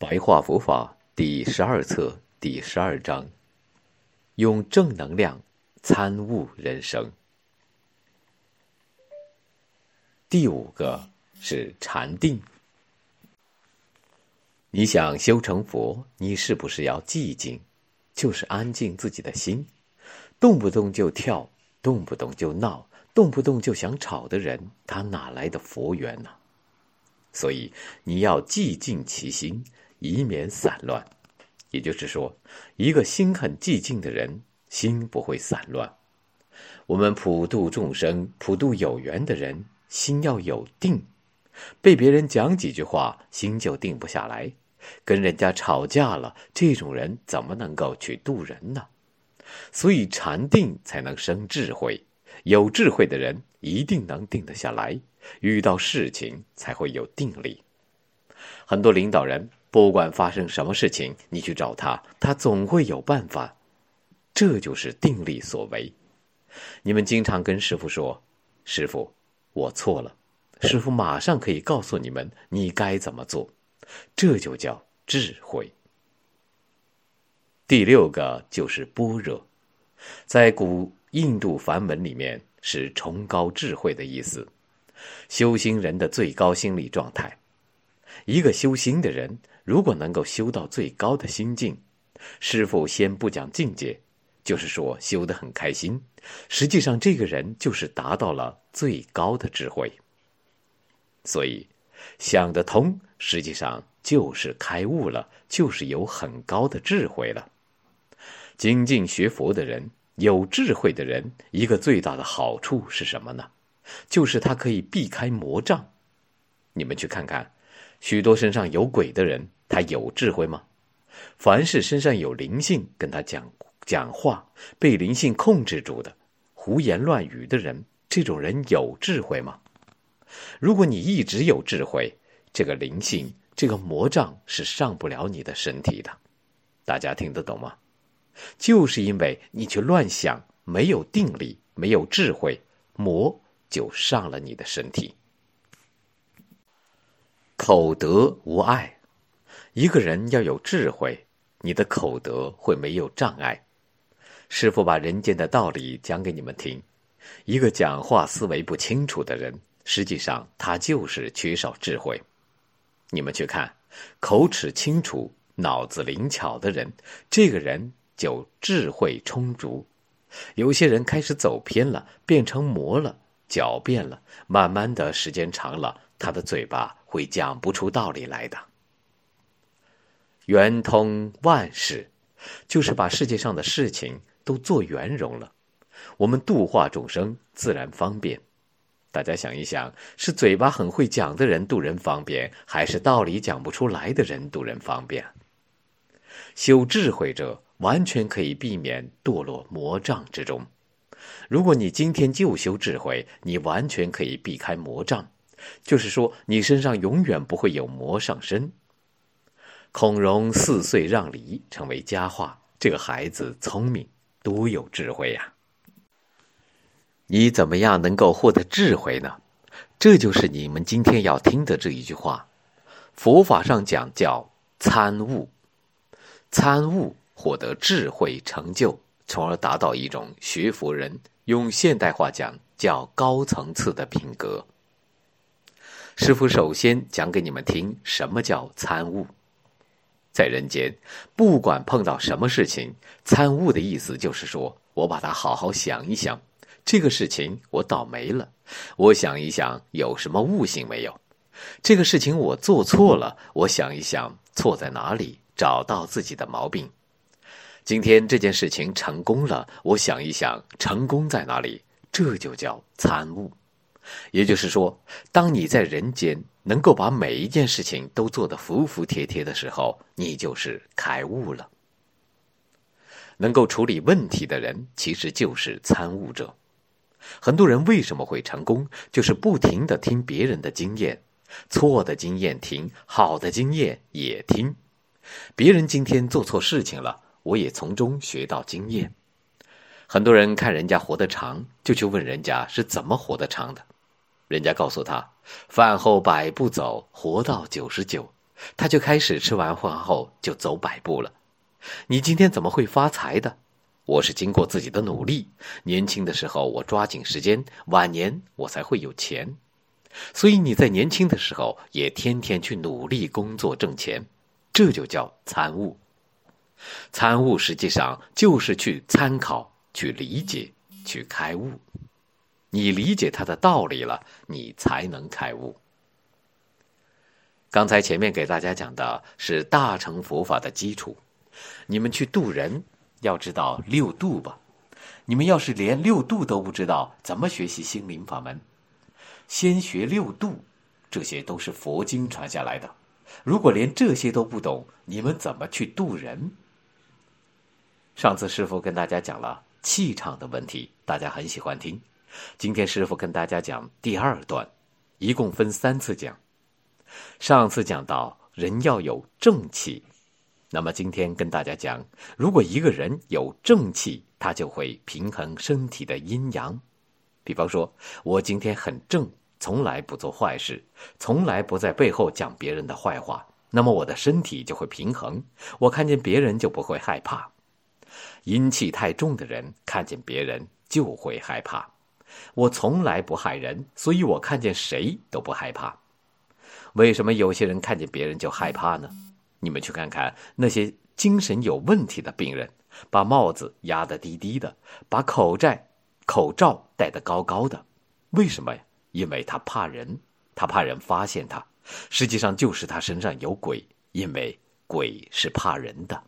白话佛法第12册第12章，用正能量参悟人生。第5个是禅定。你想修成佛，你是不是要寂静？就是安静自己的心。动不动就跳，动不动就闹，动不动就想吵的人，他哪来的佛缘呢？所以你要寂静其心，以免散乱。也就是说，一个心很寂静的人，心不会散乱。我们普度众生、普度有缘的人，心要有定。被别人讲几句话，心就定不下来。跟人家吵架了，这种人怎么能够去度人呢？所以禅定才能生智慧。有智慧的人一定能定得下来，遇到事情才会有定力。很多领导人不管发生什么事情，你去找他，他总会有办法。这就是定力所为。你们经常跟师父说，师父，我错了。师父马上可以告诉你们，你该怎么做。这就叫智慧。第6个就是般若，在古印度梵文里面是崇高智慧的意思，修行人的最高心理状态。一个修心的人，如果能够修到最高的心境，师父先不讲境界，就是说修得很开心，实际上这个人就是达到了最高的智慧。所以想得通，实际上就是开悟了，就是有很高的智慧了。精进学佛的人，有智慧的人，一个最大的好处是什么呢？就是他可以避开魔障。你们去看看，许多身上有鬼的人，他有智慧吗？凡是身上有灵性跟他讲话，被灵性控制住的，胡言乱语的人，这种人有智慧吗？如果你一直有智慧，这个灵性，这个魔障是上不了你的身体的。大家听得懂吗？就是因为你去乱想，没有定力，没有智慧，魔就上了你的身体。口德无碍。一个人要有智慧，你的口德会没有障碍。师父把人间的道理讲给你们听。一个讲话思维不清楚的人，实际上他就是缺少智慧。你们去看，口齿清楚、脑子灵巧的人，这个人就智慧充足。有些人开始走偏了，变成魔了，狡辩了，慢慢的时间长了，他的嘴巴会讲不出道理来的。圆通万事，就是把世界上的事情都做圆融了，我们度化众生自然方便。大家想一想，是嘴巴很会讲的人度人方便，还是道理讲不出来的人度人方便？修智慧者完全可以避免堕落魔障之中。如果你今天就修智慧，你完全可以避开魔障，就是说你身上永远不会有魔上身。孔融4岁让梨成为佳话，这个孩子聪明，多有智慧呀！你怎么样能够获得智慧呢？这就是你们今天要听的这一句话。佛法上讲叫参悟，参悟获得智慧成就，从而达到一种学佛人，用现代话讲叫高层次的品格。师父首先讲给你们听什么叫参悟。在人间，不管碰到什么事情，参悟的意思就是说，我把它好好想一想，这个事情我倒霉了，我想一想有什么悟性没有？这个事情我做错了，我想一想错在哪里，找到自己的毛病。今天这件事情成功了，我想一想成功在哪里，这就叫参悟。也就是说，当你在人间能够把每一件事情都做得服服帖帖的时候，你就是开悟了。能够处理问题的人，其实就是参悟者。很多人为什么会成功，就是不停地听别人的经验，错的经验听，好的经验也听。别人今天做错事情了，我也从中学到经验。很多人看人家活得长，就去问人家是怎么活得长的。人家告诉他，饭后100步走，活到99。 他就开始吃完饭后就走百步了。你今天怎么会发财的？我是经过自己的努力，年轻的时候我抓紧时间，晚年我才会有钱。所以你在年轻的时候也天天去努力工作挣钱，这就叫参悟。参悟实际上就是去参考、去理解、去开悟。你理解它的道理了，你才能开悟。刚才前面给大家讲的是大乘佛法的基础，你们去度人要知道六度吧。你们要是连六度都不知道，怎么学习心灵法门？先学六度，这些都是佛经传下来的。如果连这些都不懂，你们怎么去度人？上次师父跟大家讲了气场的问题，大家很喜欢听。今天师父跟大家讲第二段，一共分3次讲。上次讲到人要有正气，那么今天跟大家讲，如果一个人有正气，他就会平衡身体的阴阳。比方说，我今天很正，从来不做坏事，从来不在背后讲别人的坏话，那么我的身体就会平衡，我看见别人就不会害怕。阴气太重的人看见别人就会害怕。我从来不害人，所以我看见谁都不害怕。为什么有些人看见别人就害怕呢？你们去看看那些精神有问题的病人，把帽子压得低低的，把口罩戴得高高的，为什么呀？因为他怕人，他怕人发现他，实际上就是他身上有鬼，因为鬼是怕人的。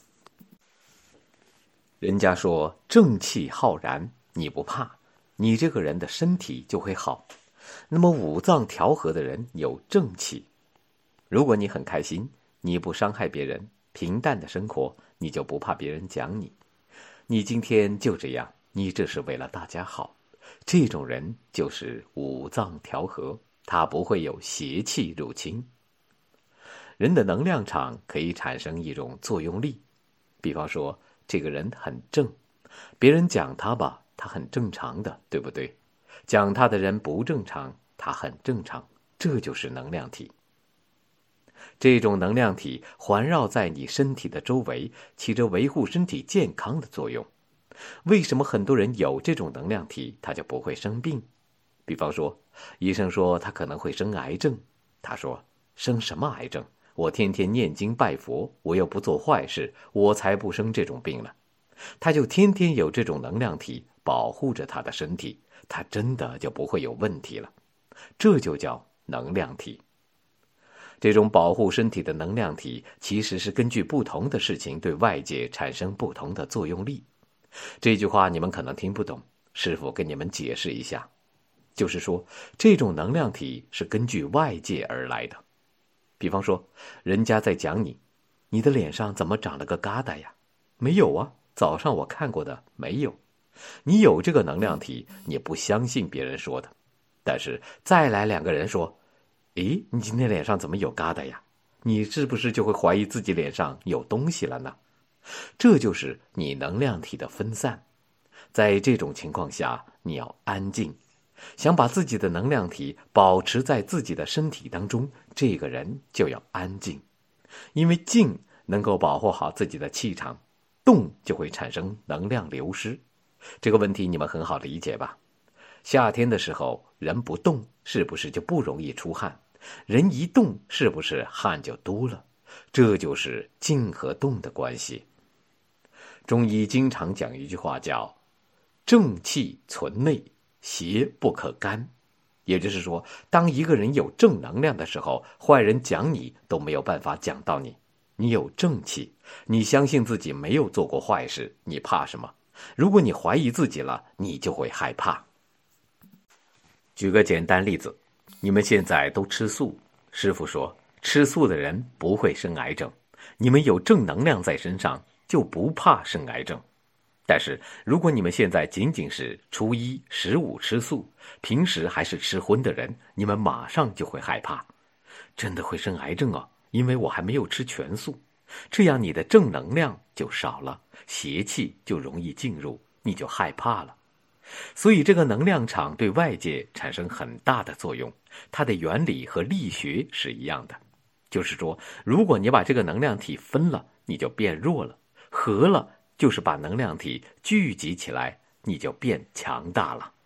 人家说正气浩然，你不怕，你这个人的身体就会好。那么五脏调和的人有正气，如果你很开心，你不伤害别人，平淡的生活，你就不怕别人讲你。你今天就这样，你这是为了大家好，这种人就是五脏调和，他不会有邪气入侵。人的能量场可以产生一种作用力，比方说这个人很正，别人讲他吧，他很正常的，对不对？讲他的人不正常，他很正常，这就是能量体。这种能量体环绕在你身体的周围，起着维护身体健康的作用。为什么很多人有这种能量体，他就不会生病？比方说，医生说他可能会生癌症，他说生什么癌症？我天天念经拜佛，我又不做坏事，我才不生这种病呢。他就天天有这种能量体保护着他的身体，他真的就不会有问题了。这就叫能量体。这种保护身体的能量体其实是根据不同的事情对外界产生不同的作用力。这句话你们可能听不懂，师父跟你们解释一下，就是说这种能量体是根据外界而来的。比方说，人家在讲你，你的脸上怎么长了个疙瘩呀？没有啊，早上我看过的，没有。你有这个能量体，你不相信别人说的，但是再来2个人说，诶，你今天脸上怎么有疙瘩呀？你是不是就会怀疑自己脸上有东西了呢？这就是你能量体的分散。在这种情况下，你要安静，想把自己的能量体保持在自己的身体当中，这个人就要安静。因为静能够保护好自己的气场，动就会产生能量流失。这个问题你们很好理解吧？夏天的时候，人不动，是不是就不容易出汗？人一动，是不是汗就多了？这就是静和动的关系。中医经常讲一句话叫正气存内，邪不可干。也就是说，当一个人有正能量的时候，坏人讲你都没有办法讲到你。你有正气，你相信自己没有做过坏事，你怕什么？如果你怀疑自己了，你就会害怕。举个简单例子，你们现在都吃素，师父说吃素的人不会生癌症，你们有正能量在身上，就不怕生癌症。但是如果你们现在仅仅是初一、15吃素，平时还是吃荤的人，你们马上就会害怕，真的会生癌症啊，因为我还没有吃全素。这样你的正能量就少了，邪气就容易进入，你就害怕了。所以这个能量场对外界产生很大的作用，它的原理和力学是一样的。 就是说，如果你把这个能量体分了，你就变弱了；合了，就是把能量体聚集起来，你就变强大了。